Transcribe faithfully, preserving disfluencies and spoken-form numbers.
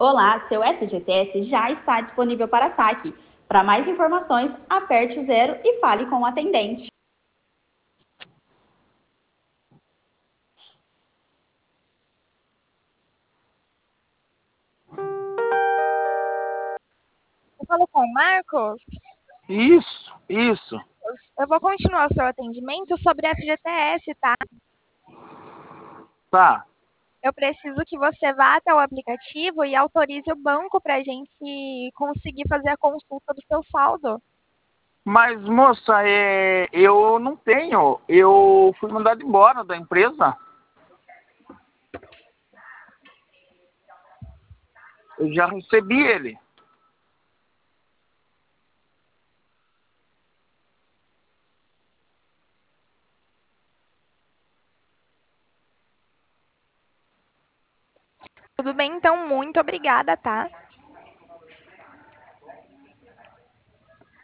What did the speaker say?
Olá, seu S G T S já está disponível para saque. Para mais informações, aperte o zero e fale com o atendente. Eu falo com o Marcos. Isso, isso. Eu vou continuar o seu atendimento sobre S G T S, tá? Tá. Eu preciso que você vá até o aplicativo e autorize o banco para a gente conseguir fazer a consulta do seu saldo. Mas, moça, é, eu não tenho. Eu fui mandado embora da empresa. Eu já recebi ele. Tudo bem, então, muito obrigada, tá?